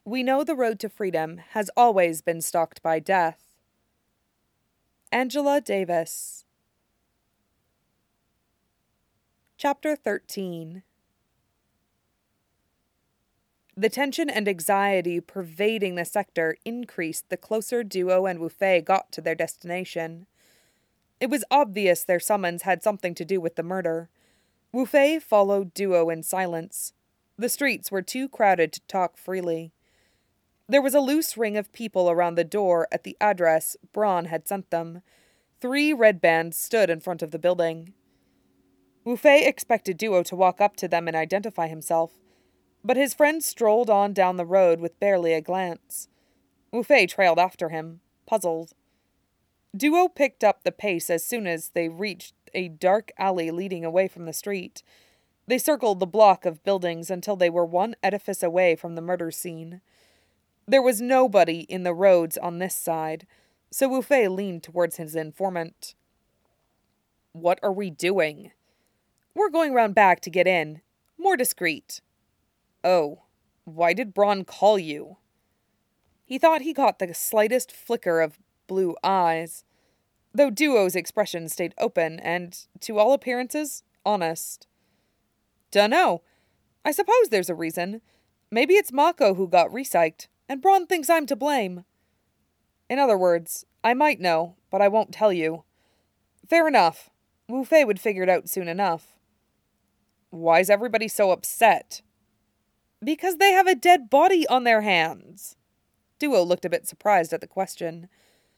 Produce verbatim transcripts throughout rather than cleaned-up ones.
We know the road to freedom has always been stalked by death. Angela Davis. Chapter thirteen. The tension and anxiety pervading the sector increased the closer Duo and Wu Fei got to their destination. It was obvious their summons had something to do with the murder. Wu Fei followed Duo in silence. The streets were too crowded to talk freely. There was a loose ring of people around the door at the address Braun had sent them. Three red bands stood in front of the building. Wu Fei expected Duo to walk up to them and identify himself, but his friend strolled on down the road with barely a glance. Wu Fei trailed after him, puzzled. Duo picked up the pace as soon as they reached a dark alley leading away from the street. They circled the block of buildings until they were one edifice away from the murder scene. There was nobody in the roads on this side, so Wu Fei leaned towards his informant. "What are we doing?" "We're going round back to get in. More discreet." "Oh, why did Braun call you?" He thought he caught the slightest flicker of blue eyes, though Duo's expression stayed open and, to all appearances, honest. "Dunno. I suppose there's a reason. Maybe it's Mako who got recycled, and Braun thinks I'm to blame. In other words, I might know, but I won't tell you." "Fair enough. Wu Fei would figure it out soon enough." "Why's everybody so upset?" "Because they have a dead body on their hands." Duo looked a bit surprised at the question.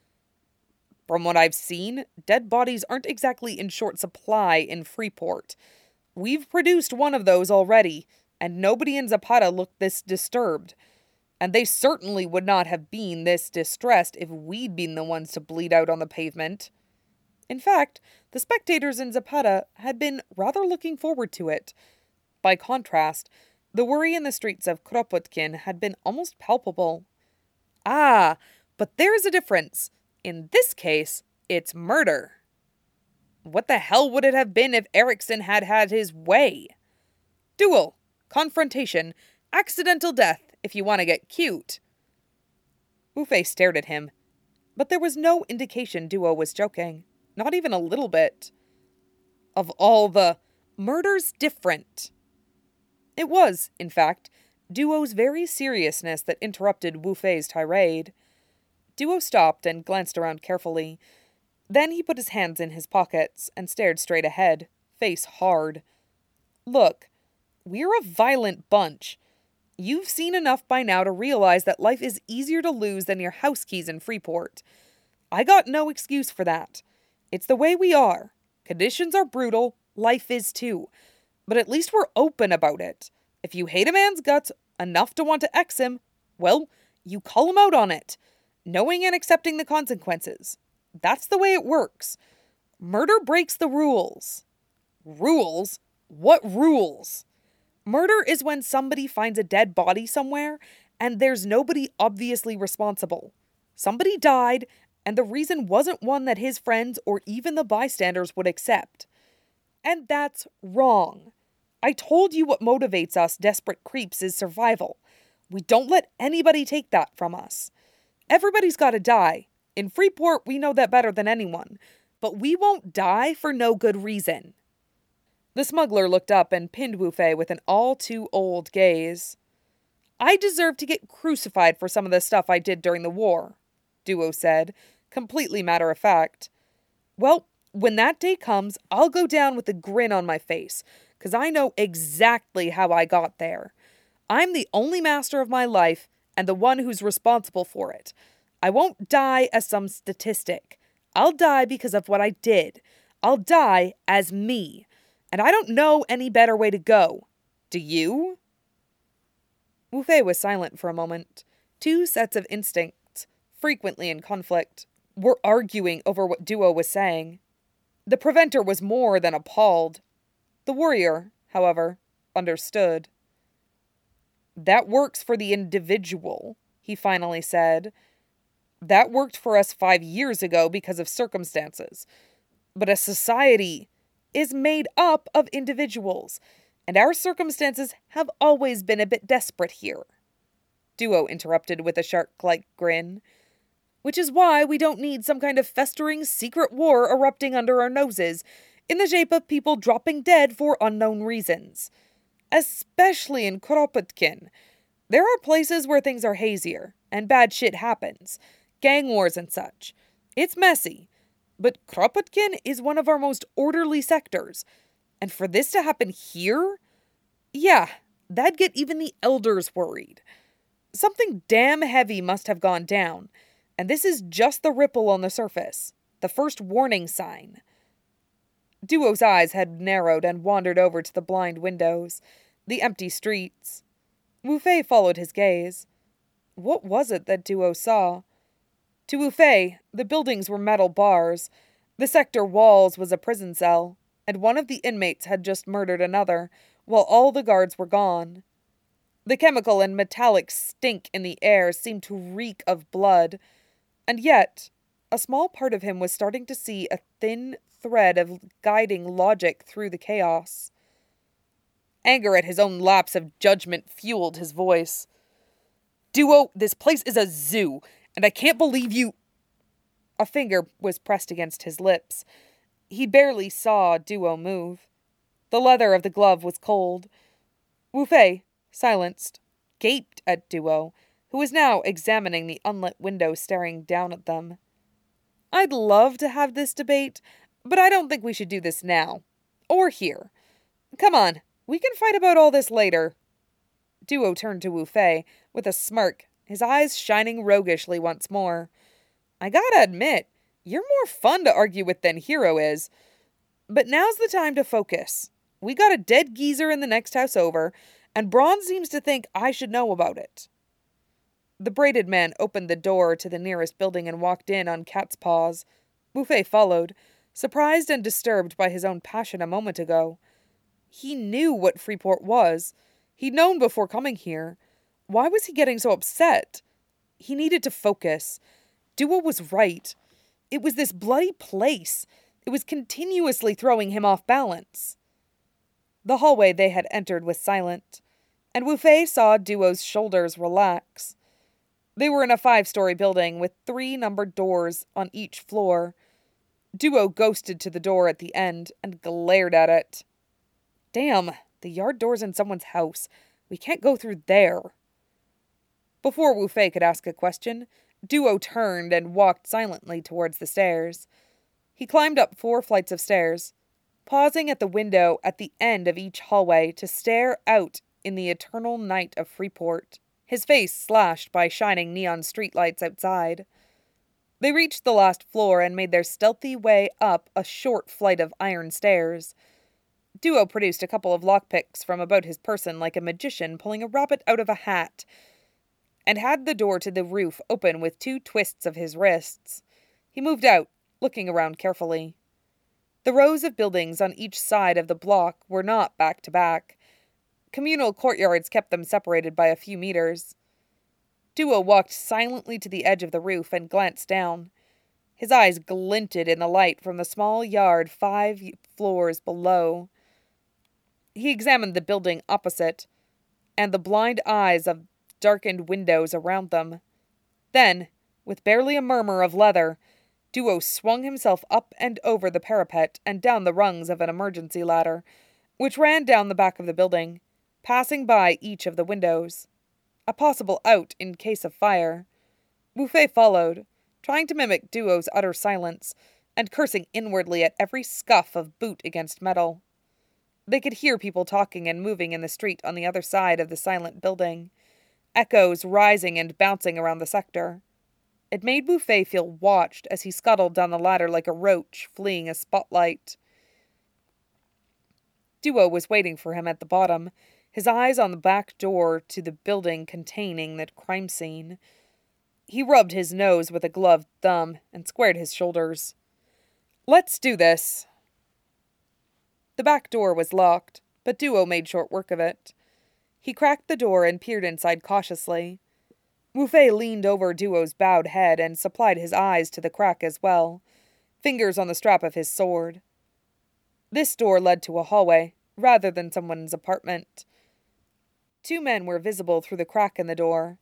"From what I've seen, dead bodies aren't exactly in short supply in Freeport. We've produced one of those already, and nobody in Zapata looked this disturbed. And they certainly would not have been this distressed if we'd been the ones to bleed out on the pavement." In fact, the spectators in Zapata had been rather looking forward to it. By contrast, the worry in the streets of Kropotkin had been almost palpable. Ah, but there's a difference. In this case, it's murder. What the hell would it have been if Erickson had had his way? Duel, confrontation, accidental death, if you want to get cute. Wu Fei stared at him, but there was no indication Duo was joking, not even a little bit. Of all the... murder's different. It was, in fact, Duo's very seriousness that interrupted Wu Fei's tirade. Duo stopped and glanced around carefully. Then he put his hands in his pockets and stared straight ahead, face hard. "Look, we're a violent bunch. You've seen enough by now to realize that life is easier to lose than your house keys in Freeport. I got no excuse for that. It's the way we are. Conditions are brutal, life is too. But at least we're open about it. If you hate a man's guts enough to want to X him, well, you call him out on it, knowing and accepting the consequences. That's the way it works. Murder breaks the rules." "Rules? What rules?" "Murder is when somebody finds a dead body somewhere and there's nobody obviously responsible. Somebody died, and the reason wasn't one that his friends or even the bystanders would accept. And that's wrong. I told you what motivates us desperate creeps is survival. We don't let anybody take that from us. Everybody's got to die. In Freeport, we know that better than anyone. But we won't die for no good reason." The smuggler looked up and pinned Wu Fei with an all-too-old gaze. "I deserve to get crucified for some of the stuff I did during the war," Duo said, completely matter-of-fact. "Well, when that day comes, I'll go down with a grin on my face, 'cause I know exactly how I got there. I'm the only master of my life, and the one who's responsible for it. I won't die as some statistic. I'll die because of what I did. I'll die as me. And I don't know any better way to go. Do you?" Wu Fei was silent for a moment. Two sets of instincts, frequently in conflict, were arguing over what Duo was saying. The preventer was more than appalled. The warrior, however, understood. "That works for the individual," he finally said. "That worked for us five years ago because of circumstances. But a society is made up of individuals, and our circumstances have always been a bit desperate here." Duo interrupted with a shark-like grin. Which is why we don't need some kind of festering secret war erupting under our noses, in the shape of people dropping dead for unknown reasons. Especially in Kropotkin. There are places where things are hazier, and bad shit happens. Gang wars and such. It's messy. But Kropotkin is one of our most orderly sectors. And for this to happen here? Yeah, that'd get even the elders worried. Something damn heavy must have gone down. And this is just the ripple on the surface. The first warning sign. Duo's eyes had narrowed and wandered over to the blind windows. The empty streets. Wu Fei followed his gaze. What was it that Duo saw? To Wu Fei, the buildings were metal bars. The sector walls was a prison cell. And one of the inmates had just murdered another, while all the guards were gone. The chemical and metallic stink in the air seemed to reek of blood. And yet, a small part of him was starting to see a thin thread of guiding logic through the chaos. Anger at his own lapse of judgment fueled his voice. Duo, this place is a zoo, and I can't believe you... A finger was pressed against his lips. He barely saw Duo move. The leather of the glove was cold. Wu Fei, silenced, gaped at Duo, who was now examining the unlit window staring down at them. I'd love to have this debate, but I don't think we should do this now. Or here. Come on, we can fight about all this later. Duo turned to Wu Fei with a smirk, his eyes shining roguishly once more. I gotta admit, you're more fun to argue with than Hero is. But now's the time to focus. We got a dead geezer in the next house over, and Braun seems to think I should know about it. The braided man opened the door to the nearest building and walked in on cat's paws. Wu Fei followed, surprised and disturbed by his own passion a moment ago. He knew what Freeport was. He'd known before coming here. Why was he getting so upset? He needed to focus. Duo was right. It was this bloody place. It was continuously throwing him off balance. The hallway they had entered was silent, and Wu Fei saw Duo's shoulders relax. They were in a five-story building with three numbered doors on each floor. Duo ghosted to the door at the end and glared at it. Damn, the yard door's in someone's house. We can't go through there. Before Wu Fei could ask a question, Duo turned and walked silently towards the stairs. He climbed up four flights of stairs, pausing at the window at the end of each hallway to stare out in the eternal night of Freeport, his face slashed by shining neon streetlights outside. They reached the last floor and made their stealthy way up a short flight of iron stairs. Duo produced a couple of lockpicks from about his person like a magician pulling a rabbit out of a hat, and had the door to the roof open with two twists of his wrists. He moved out, looking around carefully. The rows of buildings on each side of the block were not back-to-back. Communal courtyards kept them separated by a few meters. Duo walked silently to the edge of the roof and glanced down. His eyes glinted in the light from the small yard five floors below. He examined the building opposite, and the blind eyes of darkened windows around them. Then, with barely a murmur of leather, Duo swung himself up and over the parapet and down the rungs of an emergency ladder, which ran down the back of the building, passing by each of the windows. A possible out in case of fire. Wu Fei followed, trying to mimic Duo's utter silence, and cursing inwardly at every scuff of boot against metal. They could hear people talking and moving in the street on the other side of the silent building, echoes rising and bouncing around the sector. It made Wu Fei feel watched as he scuttled down the ladder like a roach fleeing a spotlight. Duo was waiting for him at the bottom, his eyes on the back door to the building containing the crime scene. He rubbed his nose with a gloved thumb and squared his shoulders. Let's do this. The back door was locked, but Duo made short work of it. He cracked the door and peered inside cautiously. Wu Fei leaned over Duo's bowed head and supplied his eyes to the crack as well, fingers on the strap of his sword. This door led to a hallway, rather than someone's apartment. Two men were visible through the crack in the door.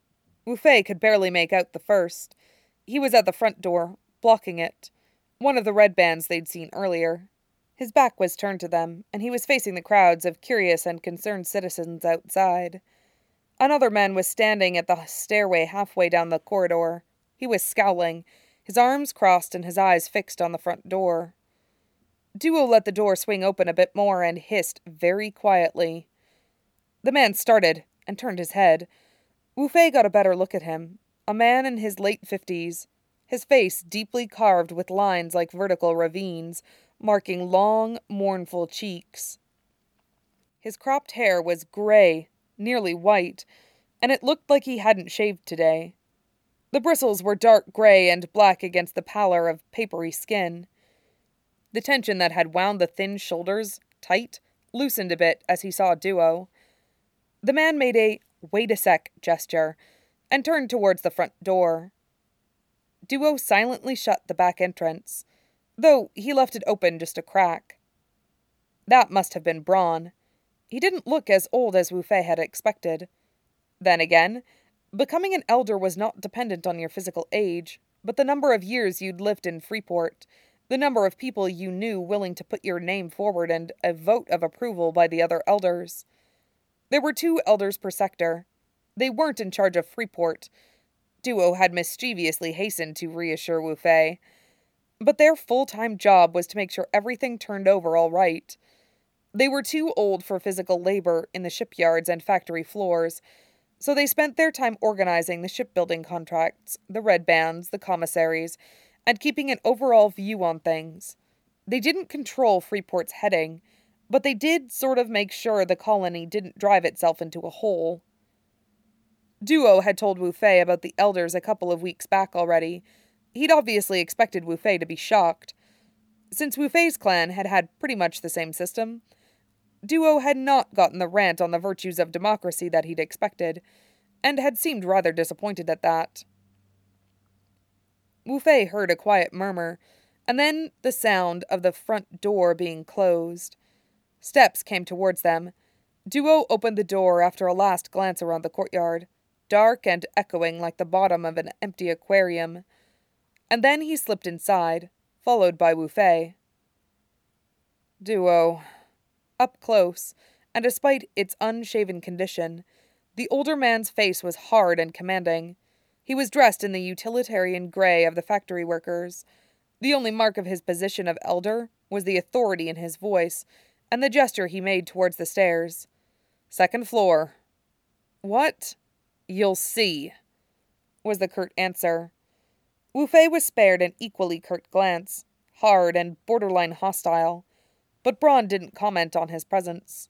Wu Fei could barely make out the first. He was at the front door, blocking it, one of the red bands they'd seen earlier. His back was turned to them, and he was facing the crowds of curious and concerned citizens outside. Another man was standing at the stairway halfway down the corridor. He was scowling, his arms crossed and his eyes fixed on the front door. Duo let the door swing open a bit more and hissed very quietly. The man started and turned his head. Wu Fei got a better look at him, a man in his late fifties, his face deeply carved with lines like vertical ravines, marking long, mournful cheeks. His cropped hair was gray, nearly white, and it looked like he hadn't shaved today. The bristles were dark gray and black against the pallor of papery skin. The tension that had wound the thin shoulders tight loosened a bit as he saw Duo. The man made a "wait a sec" gesture and turned towards the front door. Duo silently shut the back entrance, though he left it open just a crack. That must have been Braun. He didn't look as old as Wu Fei had expected. Then again, becoming an elder was not dependent on your physical age, but the number of years you'd lived in Freeport, the number of people you knew willing to put your name forward, and a vote of approval by the other elders. There were two elders per sector. They weren't in charge of Freeport. Duo had mischievously hastened to reassure Wu Fei. But their full-time job was to make sure everything turned over all right. They were too old for physical labor in the shipyards and factory floors, so they spent their time organizing the shipbuilding contracts, the red bands, the commissaries, and keeping an overall view on things. They didn't control Freeport's heading, but they did sort of make sure the colony didn't drive itself into a hole. Duo had told Wu Fei about the elders a couple of weeks back already. He'd obviously expected Wu Fei to be shocked. Since Wu Fei's clan had had pretty much the same system, Duo had not gotten the rant on the virtues of democracy that he'd expected, and had seemed rather disappointed at that. Wu Fei heard a quiet murmur, and then the sound of the front door being closed. Steps came towards them. Duo opened the door after a last glance around the courtyard, dark and echoing like the bottom of an empty aquarium. And then he slipped inside, followed by Wu Fei. Duo. Up close, and despite its unshaven condition, the older man's face was hard and commanding. He was dressed in the utilitarian gray of the factory workers. The only mark of his position of elder was the authority in his voice, and the gesture he made towards the stairs. Second floor. What? You'll see, was the curt answer. Wu Fei was spared an equally curt glance, hard and borderline hostile, but Braun didn't comment on his presence.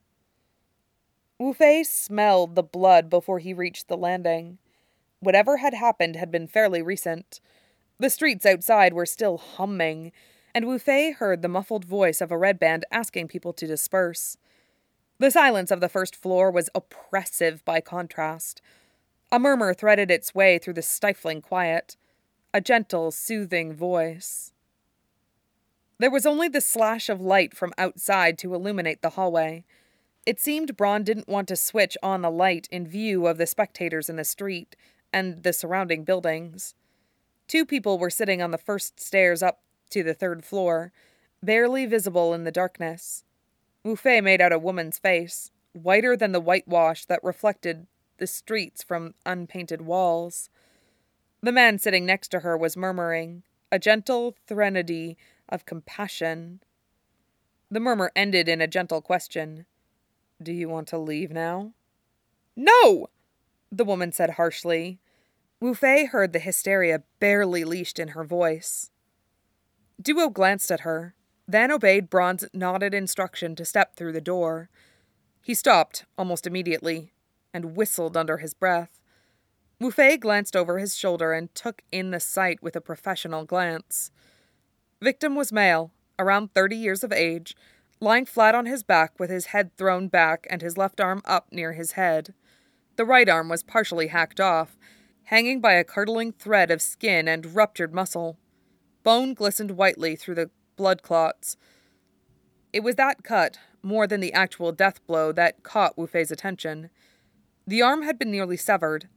Wu Fei smelled the blood before he reached the landing. Whatever had happened had been fairly recent. The streets outside were still humming, and Wu Fei heard the muffled voice of a red band asking people to disperse. The silence of the first floor was oppressive by contrast. A murmur threaded its way through the stifling quiet. A gentle, soothing voice. There was only the slash of light from outside to illuminate the hallway. It seemed Braun didn't want to switch on the light in view of the spectators in the street and the surrounding buildings. Two people were sitting on the first stairs up to the third floor, barely visible in the darkness. Wu Fei made out a woman's face, whiter than the whitewash that reflected the streets from unpainted walls. The man sitting next to her was murmuring, a gentle threnody of compassion. The murmur ended in a gentle question. Do you want to leave now? No! The woman said harshly. Wu Fei heard the hysteria barely leashed in her voice. Duo glanced at her, then obeyed Braun's nodded instruction to step through the door. He stopped almost immediately and whistled under his breath. Wu Fei glanced over his shoulder and took in the sight with a professional glance. Victim was male, around thirty years of age, lying flat on his back with his head thrown back and his left arm up near his head. The right arm was partially hacked off, hanging by a curdling thread of skin and ruptured muscle. Bone glistened whitely through the blood clots. It was that cut, more than the actual death blow, that caught Wu Fei's attention. The arm had been nearly severed.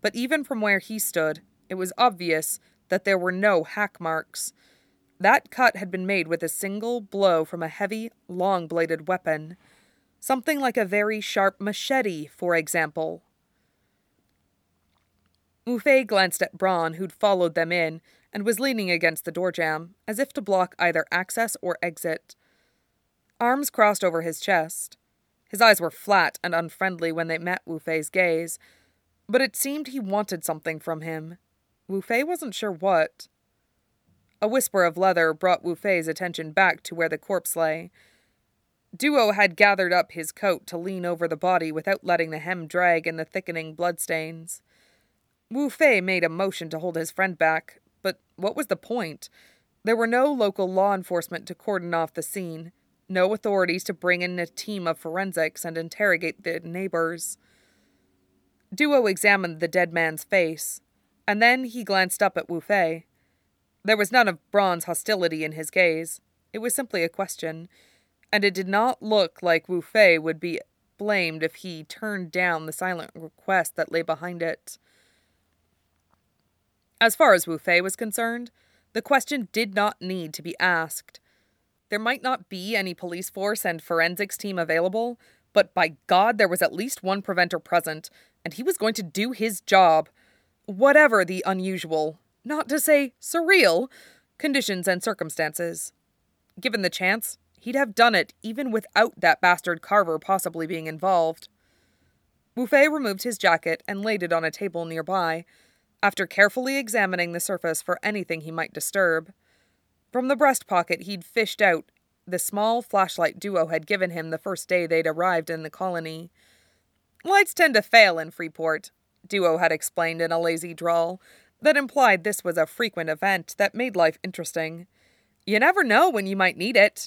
but even from where he stood, it was obvious that there were no hack marks. That cut had been made with a single blow from a heavy, long-bladed weapon. Something like a very sharp machete, for example. Wu Fei glanced at Braun, who'd followed them in, and was leaning against the door jamb, as if to block either access or exit. Arms crossed over his chest. His eyes were flat and unfriendly when they met Wu Fei's gaze, but it seemed he wanted something from him. Wu Fei wasn't sure what. A whisper of leather brought Wu Fei's attention back to where the corpse lay. Duo had gathered up his coat to lean over the body without letting the hem drag in the thickening bloodstains. Wu Fei made a motion to hold his friend back, but what was the point? There were no local law enforcement to cordon off the scene, no authorities to bring in a team of forensics and interrogate the neighbors. Duo examined the dead man's face, and then he glanced up at Wu Fei. There was none of Braun's hostility in his gaze. It was simply a question, and it did not look like Wu Fei would be blamed if he turned down the silent request that lay behind it. As far as Wu Fei was concerned, the question did not need to be asked. There might not be any police force and forensics team available, but by God there was at least one preventer present, and he was going to do his job. Whatever the unusual, not to say surreal, conditions and circumstances. Given the chance, he'd have done it even without that bastard Carver possibly being involved. Wu Fei removed his jacket and laid it on a table nearby, after carefully examining the surface for anything he might disturb. From the breast pocket he'd fished out the small flashlight Duo had given him the first day they'd arrived in the colony. Lights tend to fail in Freeport, Duo had explained in a lazy drawl that implied this was a frequent event that made life interesting. You never know when you might need it.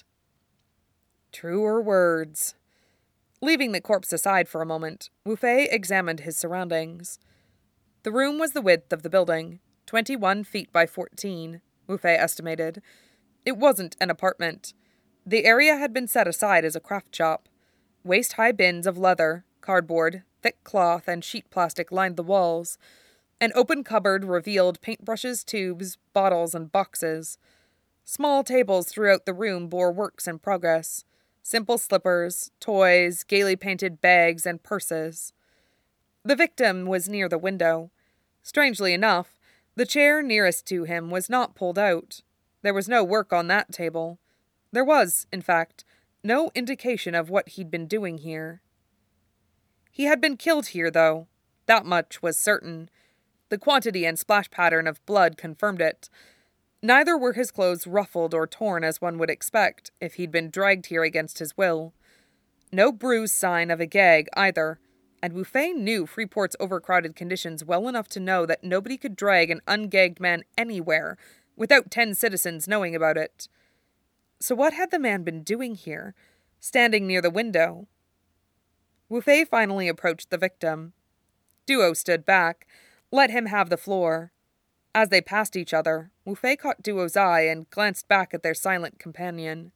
Truer words. Leaving the corpse aside for a moment, Wu Fei examined his surroundings. The room was the width of the building, twenty-one feet by fourteen, Wu Fei estimated. It wasn't an apartment. The area had been set aside as a craft shop. Waist-high bins of leather, cardboard, thick cloth, and sheet plastic lined the walls. An open cupboard revealed paintbrushes, tubes, bottles, and boxes. Small tables throughout the room bore works in progress. Simple slippers, toys, gaily painted bags, and purses. The victim was near the window. Strangely enough, the chair nearest to him was not pulled out. There was no work on that table. There was, in fact, no indication of what he'd been doing here. He had been killed here, though. That much was certain. The quantity and splash pattern of blood confirmed it. Neither were his clothes ruffled or torn as one would expect if he'd been dragged here against his will. No bruise sign of a gag, either, and Wu Fei knew Freeport's overcrowded conditions well enough to know that nobody could drag an ungagged man anywhere without ten citizens knowing about it. So what had the man been doing here, standing near the window? Wu Fei finally approached the victim. Duo stood back, let him have the floor. As they passed each other, Wu Fei caught Duo's eye and glanced back at their silent companion.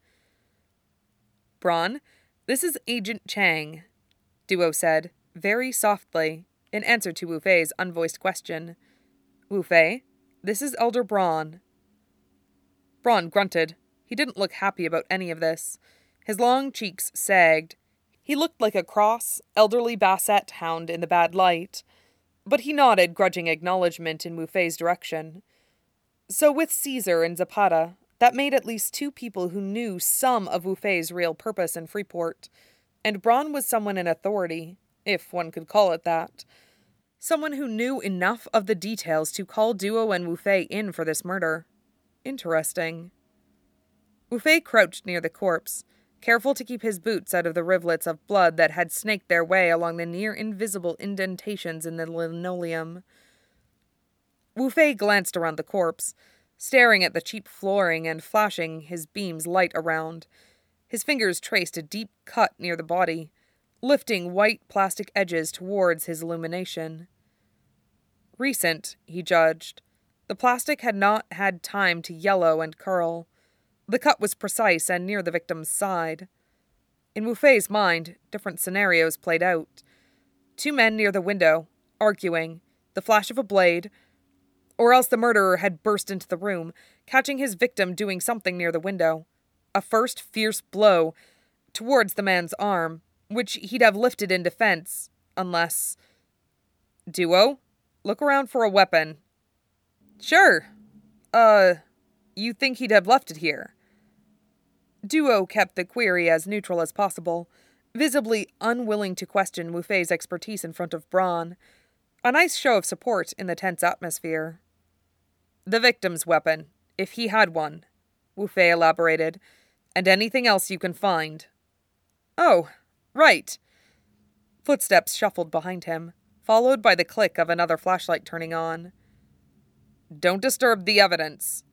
Braun, this is Agent Chang, Duo said, very softly, in answer to Wu Fei's unvoiced question. Wu Fei, this is Elder Braun. Braun grunted. He didn't look happy about any of this. His long cheeks sagged. He looked like a cross, elderly Basset hound in the bad light. But he nodded grudging acknowledgement in Wu Fei's direction. So with Caesar and Zapata, that made at least two people who knew some of Wu Fei's real purpose in Freeport. And Braun was someone in authority, if one could call it that. Someone who knew enough of the details to call Duo and Wu Fei in for this murder. Interesting. Wu Fei crouched near the corpse, careful to keep his boots out of the rivulets of blood that had snaked their way along the near-invisible indentations in the linoleum. Wu Fei glanced around the corpse, staring at the cheap flooring and flashing his beams light around. His fingers traced a deep cut near the body, lifting white plastic edges towards his illumination. Recent, he judged. The plastic had not had time to yellow and curl. The cut was precise and near the victim's side. In Wu Fei's mind, different scenarios played out. Two men near the window, arguing, the flash of a blade, or else the murderer had burst into the room, catching his victim doing something near the window. A first fierce blow towards the man's arm, which he'd have lifted in defense, unless... Duo, look around for a weapon. Sure. Uh, you think he'd have left it here? Duo kept the query as neutral as possible, visibly unwilling to question Wu Fei's expertise in front of Braun. A nice show of support in the tense atmosphere. The victim's weapon, if he had one, Wu Fei elaborated, and anything else you can find. Oh, right. Footsteps shuffled behind him, followed by the click of another flashlight turning on. Don't disturb the evidence,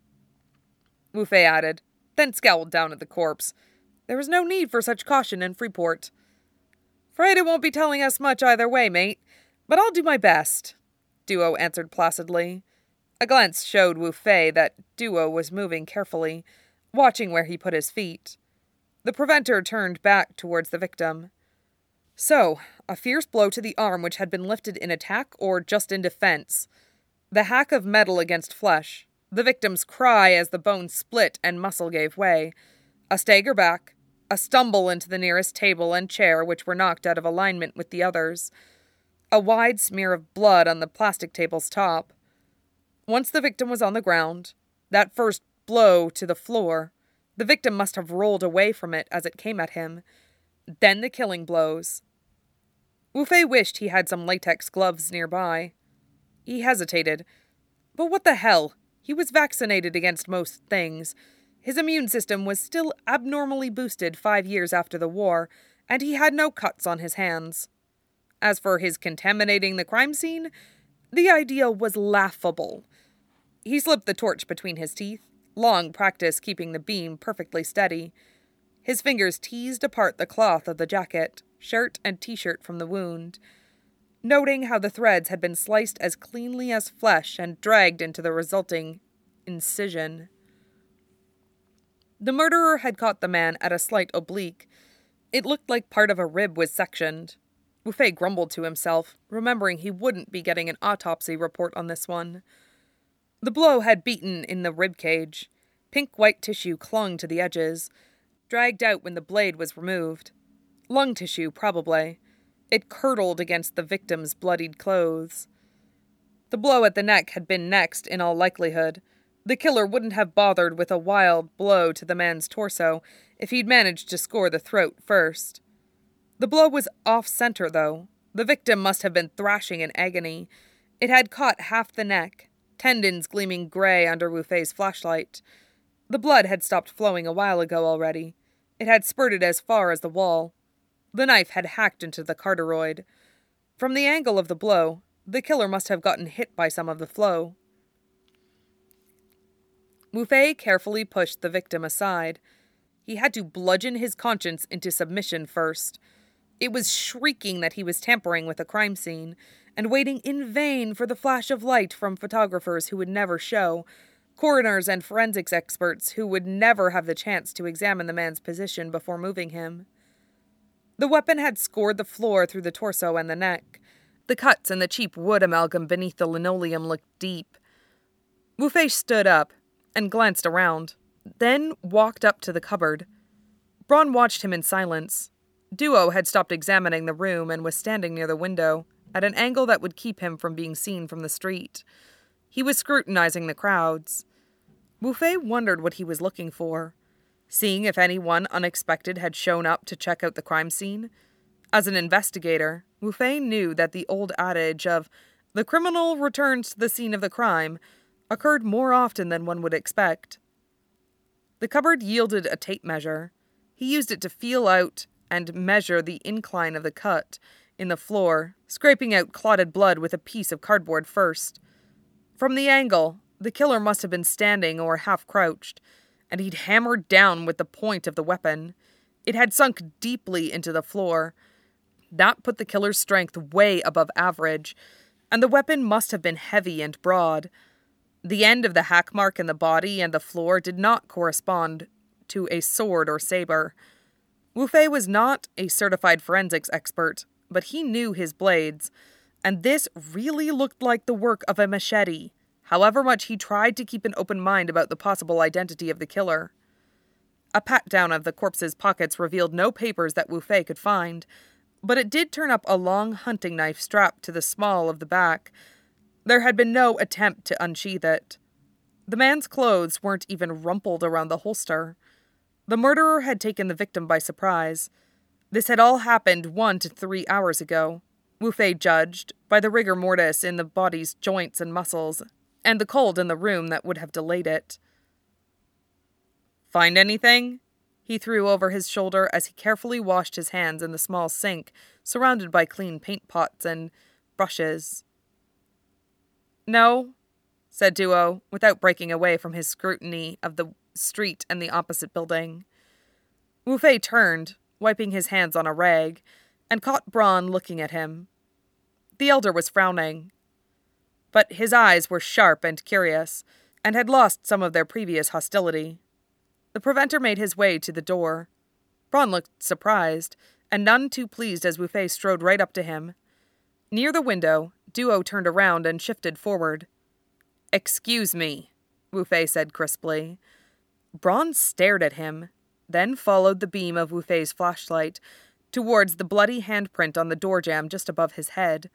Wu Fei added, then scowled down at the corpse. There was no need for such caution in Freeport. Afraid it won't be telling us much either way, mate, but I'll do my best, Duo answered placidly. A glance showed Wu Fei that Duo was moving carefully, watching where he put his feet. The preventer turned back towards the victim. So, a fierce blow to the arm which had been lifted in attack or just in defense. The hack of metal against flesh, the victim's cry as the bone split and muscle gave way, a stagger back, a stumble into the nearest table and chair which were knocked out of alignment with the others, a wide smear of blood on the plastic table's top. Once the victim was on the ground, that first blow to the floor, the victim must have rolled away from it as it came at him. Then the killing blows. Wu Fei wished he had some latex gloves nearby. He hesitated. But what the hell? He was vaccinated against most things. His immune system was still abnormally boosted five years after the war, and he had no cuts on his hands. As for his contaminating the crime scene, the idea was laughable. He slipped the torch between his teeth, long practice keeping the beam perfectly steady. His fingers teased apart the cloth of the jacket, shirt, and t-shirt from the wound, noting how the threads had been sliced as cleanly as flesh and dragged into the resulting incision. The murderer had caught the man at a slight oblique. It looked like part of a rib was sectioned. Wu Fei grumbled to himself, remembering he wouldn't be getting an autopsy report on this one. The blow had beaten in the rib cage. Pink-white tissue clung to the edges, dragged out when the blade was removed. Lung tissue, probably. It curdled against the victim's bloodied clothes. The blow at the neck had been next, in all likelihood. The killer wouldn't have bothered with a wild blow to the man's torso if he'd managed to score the throat first. The blow was off-center, though. The victim must have been thrashing in agony. It had caught half the neck, tendons gleaming gray under Wu Fei's flashlight. The blood had stopped flowing a while ago already. It had spurted as far as the wall. The knife had hacked into the carotid. From the angle of the blow, the killer must have gotten hit by some of the flow. Wu Fei carefully pushed the victim aside. He had to bludgeon his conscience into submission first. It was shrieking that he was tampering with a crime scene, and waiting in vain for the flash of light from photographers who would never show, coroners and forensics experts who would never have the chance to examine the man's position before moving him. The weapon had scored the floor through the torso and the neck. The cuts in the cheap wood amalgam beneath the linoleum looked deep. Wu Fei stood up and glanced around, then walked up to the cupboard. Braun watched him in silence. Duo had stopped examining the room and was standing near the window, at an angle that would keep him from being seen from the street. He was scrutinizing the crowds. Wu Fei wondered what he was looking for, seeing if anyone unexpected had shown up to check out the crime scene. As an investigator, Wu Fei knew that the old adage of "the criminal returns to the scene of the crime" occurred more often than one would expect. The cupboard yielded a tape measure. He used it to feel out and measure the incline of the cut in the floor, scraping out clotted blood with a piece of cardboard first. From the angle, the killer must have been standing or half-crouched, and he'd hammered down with the point of the weapon. It had sunk deeply into the floor. That put the killer's strength way above average, and the weapon must have been heavy and broad. The end of the hack mark in the body and the floor did not correspond to a sword or saber. Wu Fei was not a certified forensics expert, but he knew his blades, and this really looked like the work of a machete, however much he tried to keep an open mind about the possible identity of the killer. A pat-down of the corpse's pockets revealed no papers that Wu Fei could find, but it did turn up a long hunting knife strapped to the small of the back. There had been no attempt to unsheath it. The man's clothes weren't even rumpled around the holster. The murderer had taken the victim by surprise. This had all happened one to three hours ago, Wu Fei judged, by the rigor mortis in the body's joints and muscles, and the cold in the room that would have delayed it. "Find anything?" he threw over his shoulder as he carefully washed his hands in the small sink, surrounded by clean paint pots and brushes. "No," said Duo, without breaking away from his scrutiny of the street and the opposite building. Wu Fei turned, wiping his hands on a rag, and caught Braun looking at him. The elder was frowning, but his eyes were sharp and curious, and had lost some of their previous hostility. The preventer made his way to the door. Braun looked surprised, and none too pleased as Wu Fei strode right up to him. Near the window, Duo turned around and shifted forward. "Excuse me," Wu Fei said crisply. Braun stared at him, then followed the beam of Wu Fei's flashlight towards the bloody handprint on the door jamb just above his head.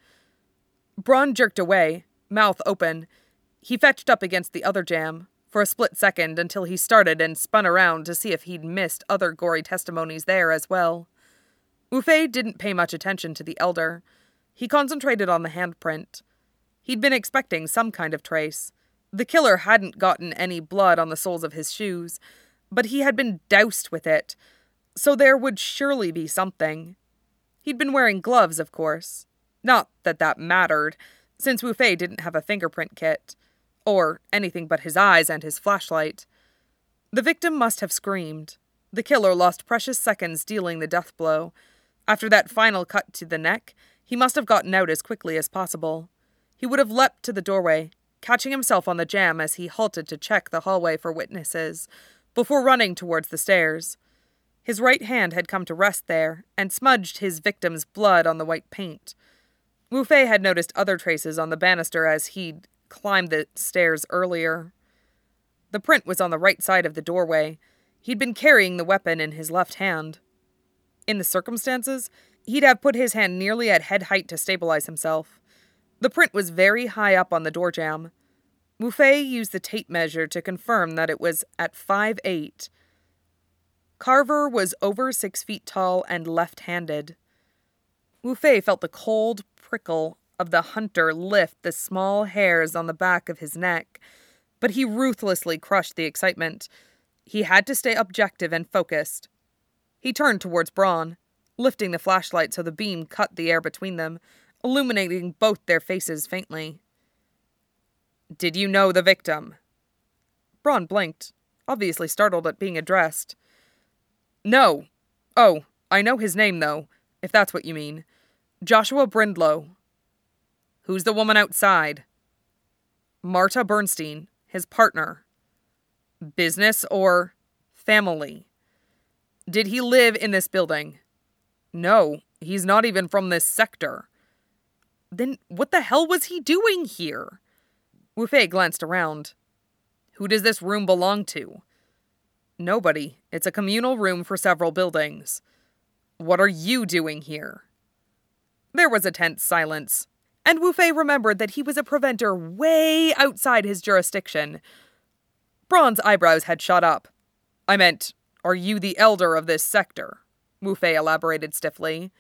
Braun jerked away, mouth open. He fetched up against the other jamb for a split second until he started and spun around to see if he'd missed other gory testimonies there as well. Wu Fei didn't pay much attention to the elder. He concentrated on the handprint. He'd been expecting some kind of trace. The killer hadn't gotten any blood on the soles of his shoes, but he had been doused with it, so there would surely be something. He'd been wearing gloves, of course. Not that that mattered, since Wu Fei didn't have a fingerprint kit, or anything but his eyes and his flashlight. The victim must have screamed. The killer lost precious seconds dealing the death blow. After that final cut to the neck, he must have gotten out as quickly as possible. He would have leapt to the doorway, catching himself on the jamb as he halted to check the hallway for witnesses, before running towards the stairs. His right hand had come to rest there, and smudged his victim's blood on the white paint. Wu Fei had noticed other traces on the banister as he'd climbed the stairs earlier. The print was on the right side of the doorway. He'd been carrying the weapon in his left hand. In the circumstances, he'd have put his hand nearly at head height to stabilize himself. The print was very high up on the door jamb. Wu Fei used the tape measure to confirm that it was at five eight. Carver was over six feet tall and left-handed. Wu Fei felt the cold prickle of the hunter lift the small hairs on the back of his neck, but he ruthlessly crushed the excitement. He had to stay objective and focused. He turned towards Braun, lifting the flashlight so the beam cut the air between them, illuminating both their faces faintly. "Did you know the victim?" Braun blinked, obviously startled at being addressed. "No. Oh, I know his name, though, if that's what you mean. Joshua Brindlow." "Who's the woman outside?" "Marta Bernstein, his partner." "Business or family?" "Did he live in this building?" "No, he's not even from this sector." "Then what the hell was he doing here?" Wu Fei glanced around. "Who does this room belong to?" "Nobody. It's a communal room for several buildings." "What are you doing here?" There was a tense silence, and Wu Fei remembered that he was a preventer way outside his jurisdiction. Braun's eyebrows had shot up. "I meant, are you the elder of this sector?" Wu Fei elaborated stiffly.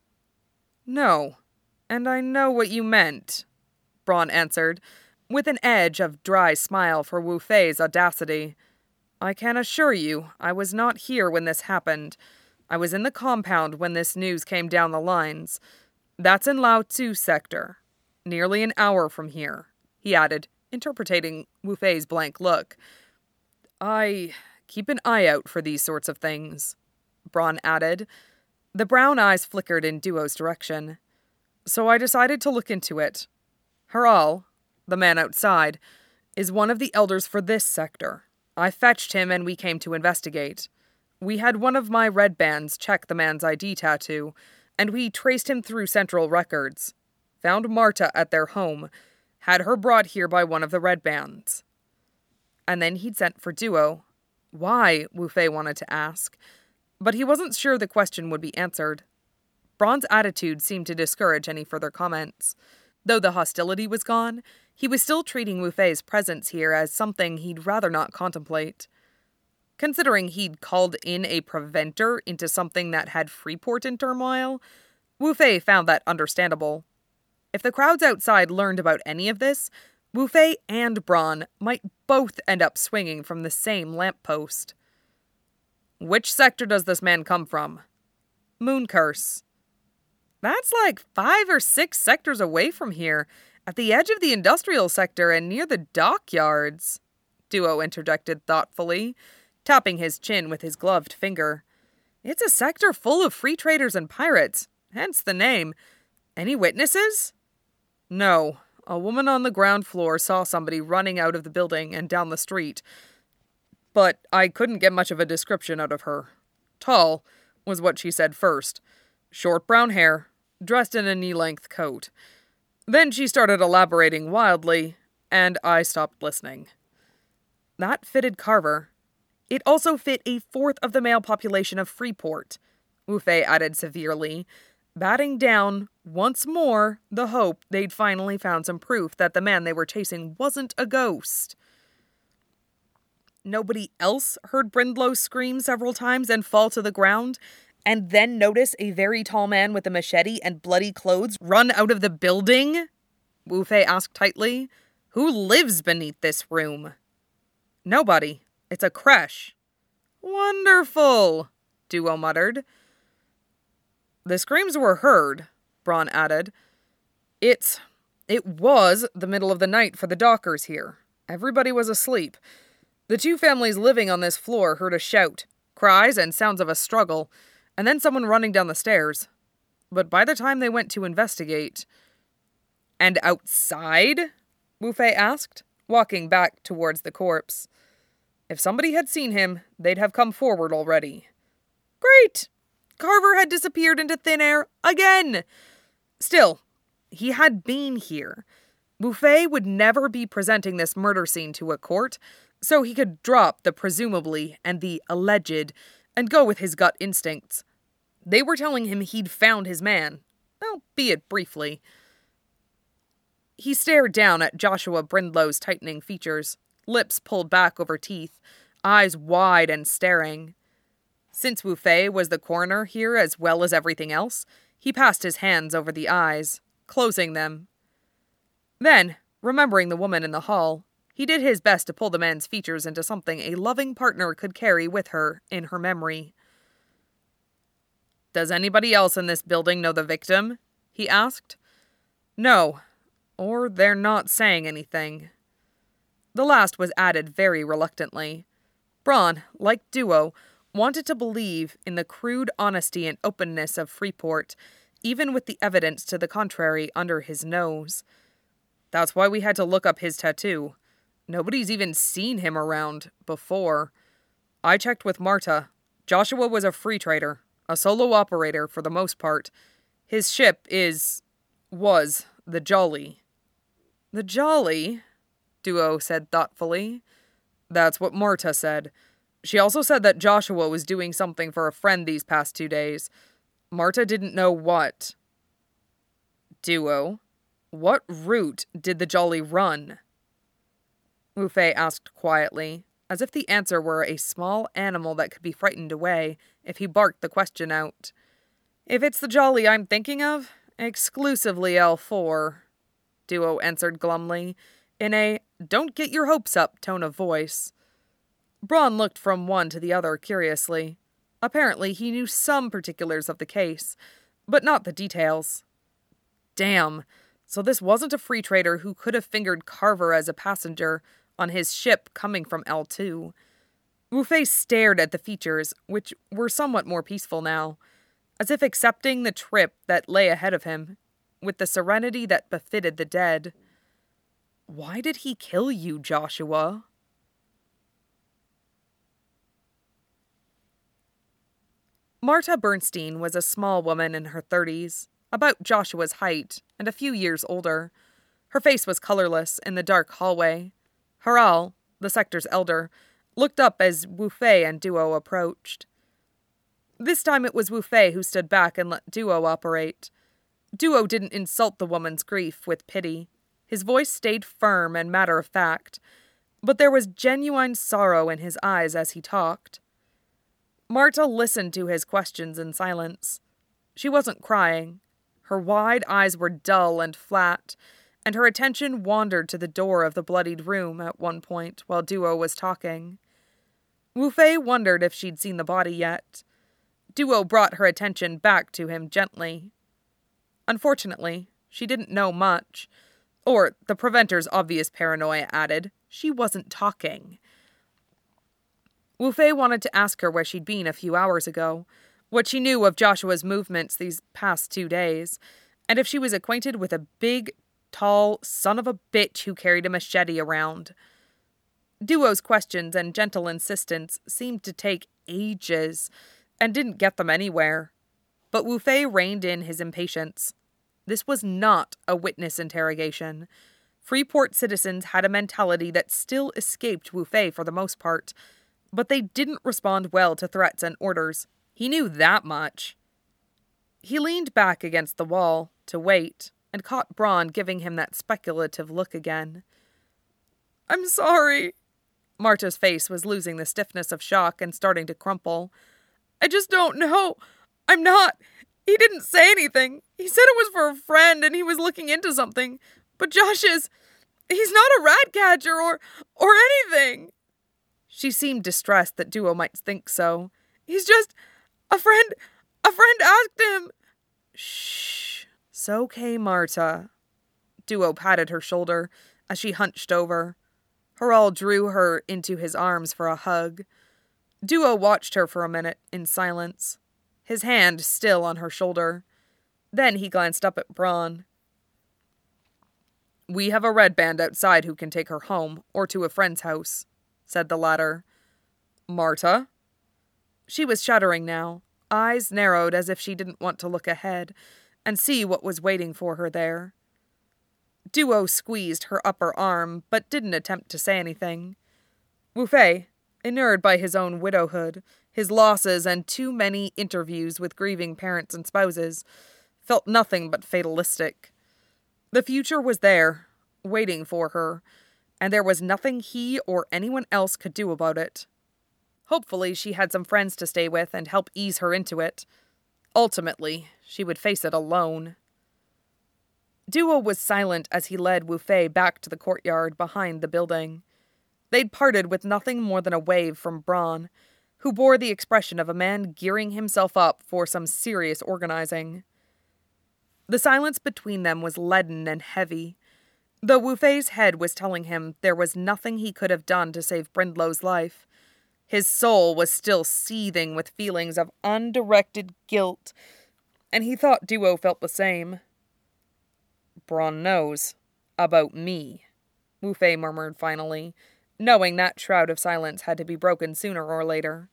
"No, and I know what you meant," Braun answered, with an edge of dry smile for Wu Fei's audacity. "I can assure you, I was not here when this happened. I was in the compound when this news came down the lines. That's in Lao Tzu sector. Nearly an hour from here," he added, interpreting Wu Fei's blank look. "I keep an eye out for these sorts of things," Braun added. The brown eyes flickered in Duo's direction. "So I decided to look into it. Haral, the man outside, is one of the elders for this sector. I fetched him and we came to investigate. We had one of my red bands check the man's I D tattoo, and we traced him through central records. found Marta at their home, had her brought here by one of the red bands. And then he'd sent for Duo. Why, Wu Fei wanted to ask, but he wasn't sure the question would be answered. Braun's attitude seemed to discourage any further comments. Though the hostility was gone, he was still treating Wu Fei's presence here as something he'd rather not contemplate. Considering he'd called in a preventer into something that had Freeport in turmoil, Wu Fei found that understandable. If the crowds outside learned about any of this, Wu Fei and Braun might both end up swinging from the same lamppost. Which sector does this man come from? Mooncurse. That's like five or six sectors away from here, at the edge of the industrial sector and near the dockyards, Duo interjected thoughtfully, tapping his chin with his gloved finger. It's a sector full of free traders and pirates, hence the name. Any witnesses? No. A woman on the ground floor saw somebody running out of the building and down the street, but I couldn't get much of a description out of her. Tall was what she said first. Short brown hair, dressed in a knee-length coat. Then she started elaborating wildly, and I stopped listening. That fitted Carver. It also fit a fourth of the male population of Freeport, Wu Fei added severely, batting down, once more, the hope they'd finally found some proof that the man they were chasing wasn't a ghost. Nobody else heard Brindlow scream several times and fall to the ground, and then notice a very tall man with a machete and bloody clothes run out of the building? Wu Fei asked tightly. Who lives beneath this room? Nobody. It's a creche. Wonderful, Duo muttered. The screams were heard, Braun added. It's... It was the middle of the night for the dockers here. Everybody was asleep. The two families living on this floor heard a shout, cries, and sounds of a struggle, and then someone running down the stairs. But by the time they went to investigate... And outside? Wu Fei asked, walking back towards the corpse. If somebody had seen him, they'd have come forward already. Great! Carver had disappeared into thin air again! Still, he had been here. Wu Fei would never be presenting this murder scene to a court, so he could drop the presumably and the alleged and go with his gut instincts. They were telling him he'd found his man, albeit briefly. He stared down at Joshua Brindlow's tightening features, lips pulled back over teeth, eyes wide and staring. Since Wu Fei was the coroner here as well as everything else, he passed his hands over the eyes, closing them. Then, remembering the woman in the hall, he did his best to pull the man's features into something a loving partner could carry with her in her memory. Does anybody else in this building know the victim? He asked. No, or they're not saying anything. The last was added very reluctantly. Braun, like Duo, wanted to believe in the crude honesty and openness of Freeport, even with the evidence to the contrary under his nose. That's why we had to look up his tattoo. Nobody's even seen him around before. I checked with Marta. Joshua was a free trader, a solo operator for the most part. His ship is... was the Jolly. The Jolly? Duo said thoughtfully. That's what Marta said. She also said that Joshua was doing something for a friend these past two days. Marta didn't know what. Duo, what route did the Jolly run? Wu Fei asked quietly, as if the answer were a small animal that could be frightened away if he barked the question out. If it's the Jolly I'm thinking of, exclusively L four, Duo answered glumly, in a don't get your hopes up tone of voice. Braun looked from one to the other curiously. Apparently he knew some particulars of the case, but not the details. Damn, so this wasn't a free trader who could have fingered Carver as a passenger on his ship coming from L two. Wu Fei stared at the features, which were somewhat more peaceful now, as if accepting the trip that lay ahead of him, with the serenity that befitted the dead. Why did he kill you, Joshua? Marta Bernstein was a small woman in her thirties, about Joshua's height and a few years older. Her face was colorless in the dark hallway. Haral, the sector's elder, looked up as Wu Fei and Duo approached. This time it was Wu Fei who stood back and let Duo operate. Duo didn't insult the woman's grief with pity. His voice stayed firm and matter-of-fact, but there was genuine sorrow in his eyes as he talked. Marta listened to his questions in silence. She wasn't crying. Her wide eyes were dull and flat, and her attention wandered to the door of the bloodied room at one point while Duo was talking. Wu Fei wondered if she'd seen the body yet. Duo brought her attention back to him gently. Unfortunately, she didn't know much. Or, the Preventor's obvious paranoia added, she wasn't talking. Wu Fei wanted to ask her where she'd been a few hours ago, what she knew of Joshua's movements these past two days, and if she was acquainted with a big, tall son of a bitch who carried a machete around. Duo's questions and gentle insistence seemed to take ages, and didn't get them anywhere. But Wu Fei reined in his impatience. This was not a witness interrogation. Freeport citizens had a mentality that still escaped Wu Fei for the most part, but they didn't respond well to threats and orders. He knew that much. He leaned back against the wall to wait, and caught Braun giving him that speculative look again. "I'm sorry." Marta's face was losing the stiffness of shock and starting to crumple. "I just don't know. I'm not. He didn't say anything. He said it was for a friend and he was looking into something. But Josh is... he's not a rat catcher or... or anything." She seemed distressed that Duo might think so. "He's just... a friend... a friend asked him..." "Shh. It's okay, Marta." Duo patted her shoulder as she hunched over. Haral drew her into his arms for a hug. Duo watched her for a minute in silence, his hand still on her shoulder. Then he glanced up at Braun. "We have a red band outside who can take her home or to a friend's house," said the latter. "Marta?" She was shuddering now, eyes narrowed as if she didn't want to look ahead and see what was waiting for her there. Duo squeezed her upper arm, but didn't attempt to say anything. Wu Fei, inured by his own widowhood, his losses, and too many interviews with grieving parents and spouses, felt nothing but fatalistic. The future was there, waiting for her, and there was nothing he or anyone else could do about it. Hopefully she had some friends to stay with and help ease her into it. Ultimately, she would face it alone. Duo was silent as he led Wu Fei back to the courtyard behind the building. They'd parted with nothing more than a wave from Braun, who bore the expression of a man gearing himself up for some serious organizing. The silence between them was leaden and heavy, though Wu Fei's head was telling him there was nothing he could have done to save Brindlow's life. His soul was still seething with feelings of undirected guilt, and he thought Duo felt the same. "Braun knows. About me," Wu Fei murmured finally, knowing that shroud of silence had to be broken sooner or later.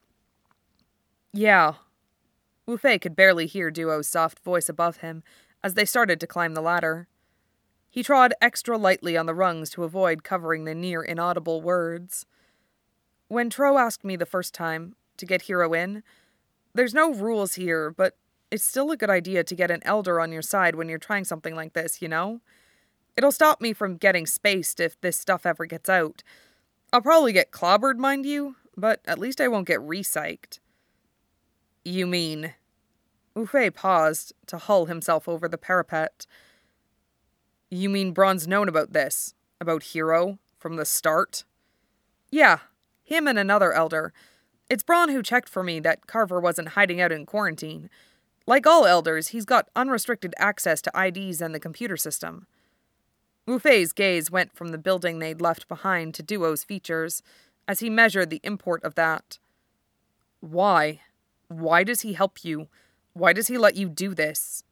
"Yeah." Wu Fei could barely hear Duo's soft voice above him as they started to climb the ladder. He trod extra lightly on the rungs to avoid covering the near-inaudible words. "When Tro asked me the first time to get Hero in, there's no rules here, but it's still a good idea to get an elder on your side when you're trying something like this, you know? It'll stop me from getting spaced if this stuff ever gets out. I'll probably get clobbered, mind you, but at least I won't get re-psyched." "You mean..." Wu Fei paused to hull himself over the parapet. "You mean Braun's known about this? About Hero? From the start?" "Yeah. Him and another elder. It's Braun who checked for me that Carver wasn't hiding out in quarantine. Like all elders, he's got unrestricted access to I Ds and the computer system." Wu Fei's gaze went from the building they'd left behind to Duo's features, as he measured the import of that. "Why? Why does he help you? Why does he let you do this?"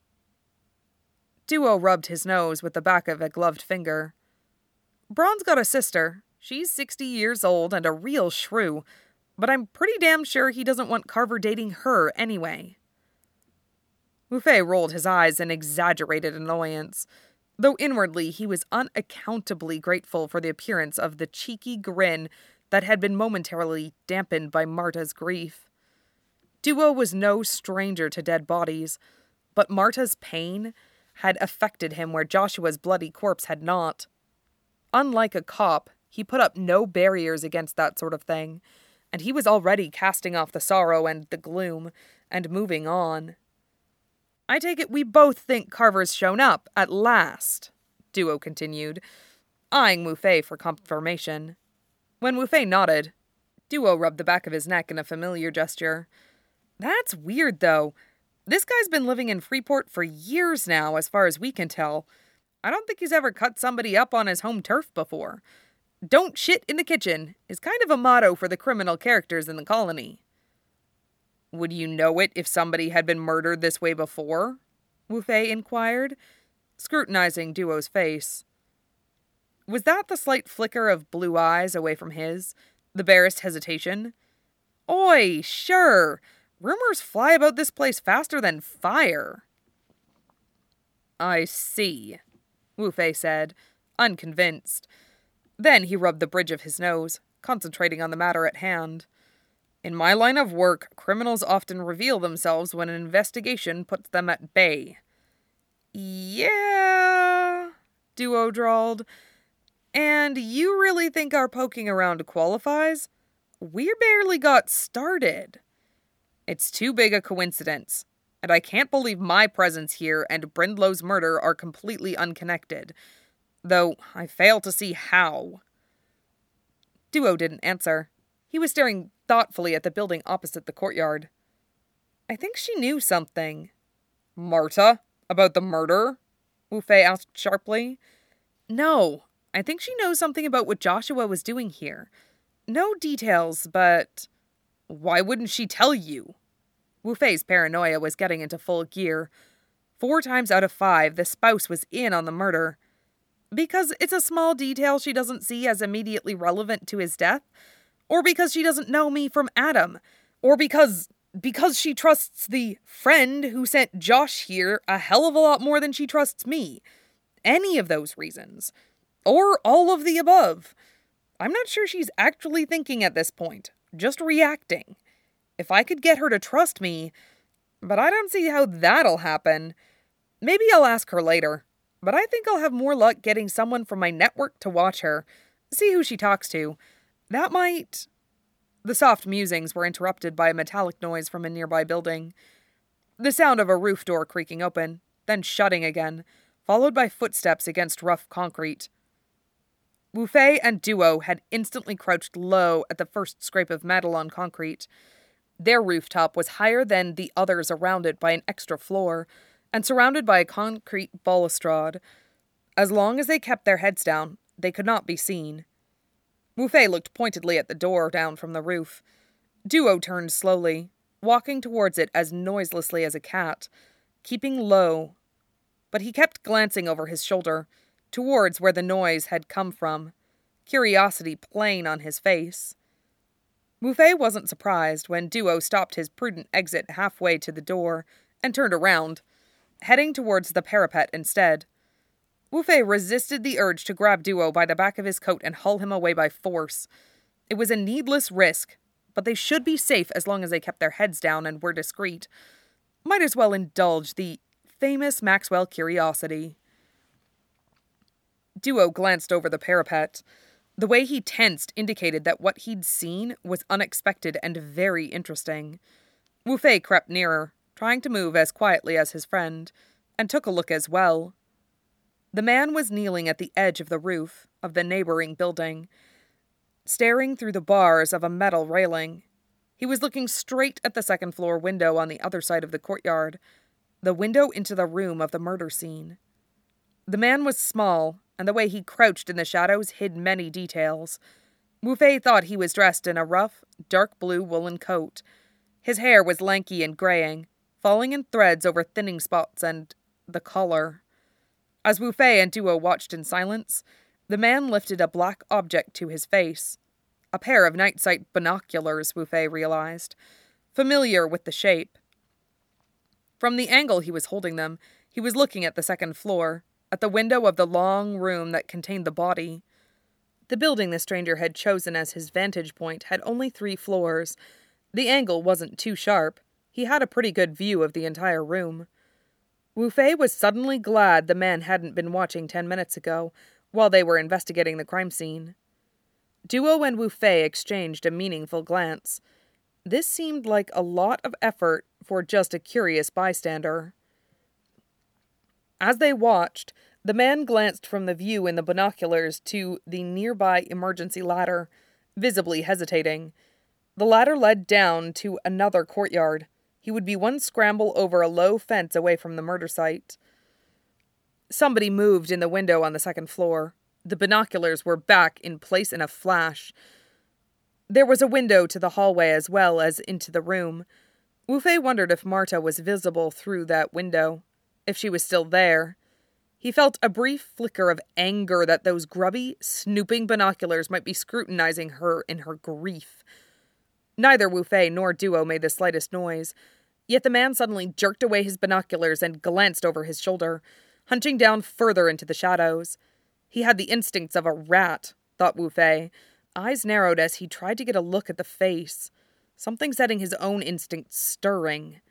Duo rubbed his nose with the back of a gloved finger. "Braun's got a sister. She's sixty years old and a real shrew, but I'm pretty damn sure he doesn't want Carver dating her anyway." Wu Fei rolled his eyes in exaggerated annoyance, though inwardly he was unaccountably grateful for the appearance of the cheeky grin that had been momentarily dampened by Marta's grief. Duo was no stranger to dead bodies, but Marta's pain had affected him where Joshua's bloody corpse had not. Unlike a cop, he put up no barriers against that sort of thing, and he was already casting off the sorrow and the gloom, and moving on. "I take it we both think Carver's shown up, at last," Duo continued, eyeing Wu Fei for confirmation. When Wu Fei nodded, Duo rubbed the back of his neck in a familiar gesture. "That's weird, though. This guy's been living in Freeport for years now, as far as we can tell. I don't think he's ever cut somebody up on his home turf before. 'Don't shit in the kitchen' is kind of a motto for the criminal characters in the colony." "Would you know it if somebody had been murdered this way before?" Wu Fei inquired, scrutinizing Duo's face. Was that the slight flicker of blue eyes away from his? The barest hesitation? "Oi, sure. Rumors fly about this place faster than fire." "I see," Wu Fei said, unconvinced. Then he rubbed the bridge of his nose, concentrating on the matter at hand. "In my line of work, criminals often reveal themselves when an investigation puts them at bay." "Yeah," Duo drawled. "And you really think our poking around qualifies? We barely got started." "It's too big a coincidence, and I can't believe my presence here and Brindlow's murder are completely unconnected, though I fail to see how." Duo didn't answer. He was staring thoughtfully at the building opposite the courtyard. "I think she knew something." "Marta? About the murder?" Wu Fei asked sharply. "No, I think she knows something about what Joshua was doing here. No details, but..." "Why wouldn't she tell you?" Wu Fei's paranoia was getting into full gear. Four times out of five, the spouse was in on the murder. Because it's a small detail she doesn't see as immediately relevant to his death? Or because she doesn't know me from Adam? Or because... because she trusts the friend who sent Josh here a hell of a lot more than she trusts me? Any of those reasons. Or all of the above. I'm not sure she's actually thinking at this point. Just reacting. If I could get her to trust me, but I don't see how that'll happen. Maybe I'll ask her later, but I think I'll have more luck getting someone from my network to watch her, see who she talks to. That might... The soft musings were interrupted by a metallic noise from a nearby building. The sound of a roof door creaking open, then shutting again, followed by footsteps against rough concrete. Wu Fei and Duo had instantly crouched low at the first scrape of metal on concrete. Their rooftop was higher than the others around it by an extra floor, and surrounded by a concrete balustrade. As long as they kept their heads down, they could not be seen. Wu Fei looked pointedly at the door down from the roof. Duo turned slowly, walking towards it as noiselessly as a cat, keeping low. But he kept glancing over his shoulder, towards where the noise had come from, curiosity plain on his face. Wu Fei wasn't surprised when Duo stopped his prudent exit halfway to the door and turned around, heading towards the parapet instead. Wu Fei resisted the urge to grab Duo by the back of his coat and haul him away by force. It was a needless risk, but they should be safe as long as they kept their heads down and were discreet. Might as well indulge the famous Maxwell curiosity. Duo glanced over the parapet. The way he tensed indicated that what he'd seen was unexpected and very interesting. Wu Fei crept nearer, trying to move as quietly as his friend, and took a look as well. The man was kneeling at the edge of the roof of the neighboring building, staring through the bars of a metal railing. He was looking straight at the second-floor window on the other side of the courtyard, the window into the room of the murder scene. The man was small, and the way he crouched in the shadows hid many details. Wu Fei thought he was dressed in a rough, dark blue woolen coat. His hair was lanky and graying, falling in threads over thinning spots and the collar. As Wu Fei and Duo watched in silence, the man lifted a black object to his face. A pair of night-sight binoculars, Wu Fei realized, familiar with the shape. From the angle he was holding them, he was looking at the second floor, at the window of the long room that contained the body. The building the stranger had chosen as his vantage point had only three floors. The angle wasn't too sharp. He had a pretty good view of the entire room. Wu Fei was suddenly glad the man hadn't been watching ten minutes ago, while they were investigating the crime scene. Duo and Wu Fei exchanged a meaningful glance. This seemed like a lot of effort for just a curious bystander. As they watched, the man glanced from the view in the binoculars to the nearby emergency ladder, visibly hesitating. The ladder led down to another courtyard. He would be one scramble over a low fence away from the murder site. Somebody moved in the window on the second floor. The binoculars were back in place in a flash. There was a window to the hallway as well as into the room. Wu Fei wondered if Marta was visible through that window, if she was still there. He felt a brief flicker of anger that those grubby, snooping binoculars might be scrutinizing her in her grief. Neither Wu Fei nor Duo made the slightest noise, yet the man suddenly jerked away his binoculars and glanced over his shoulder, hunching down further into the shadows. He had the instincts of a rat, thought Wu Fei. Eyes narrowed as he tried to get a look at the face, something setting his own instincts stirring.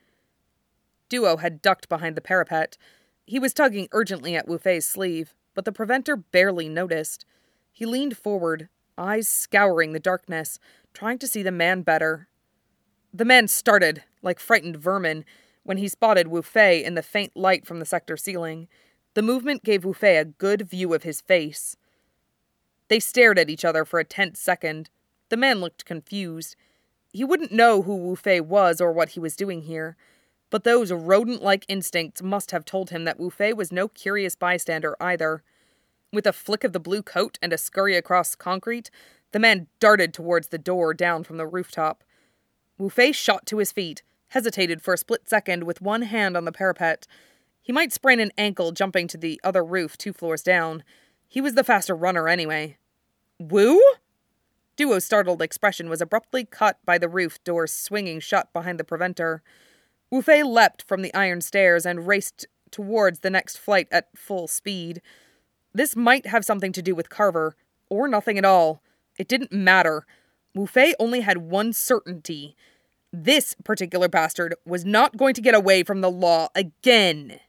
Duo had ducked behind the parapet. He was tugging urgently at Wu Fei's sleeve, but the preventer barely noticed. He leaned forward, eyes scouring the darkness, trying to see the man better. The man started, like frightened vermin, when he spotted Wu Fei in the faint light from the sector ceiling. The movement gave Wu Fei a good view of his face. They stared at each other for a tense second. The man looked confused. He wouldn't know who Wu Fei was or what he was doing here, but those rodent-like instincts must have told him that Wu Fei was no curious bystander either. With a flick of the blue coat and a scurry across concrete, the man darted towards the door down from the rooftop. Wu Fei shot to his feet, hesitated for a split second with one hand on the parapet. He might sprain an ankle jumping to the other roof two floors down. He was the faster runner anyway. Wu? Duo's startled expression was abruptly cut by the roof doors swinging shut behind the preventer. Wu Fei leapt from the iron stairs and raced towards the next flight at full speed. This might have something to do with Carver, or nothing at all. It didn't matter. Wu Fei only had one certainty. This particular bastard was not going to get away from the law again.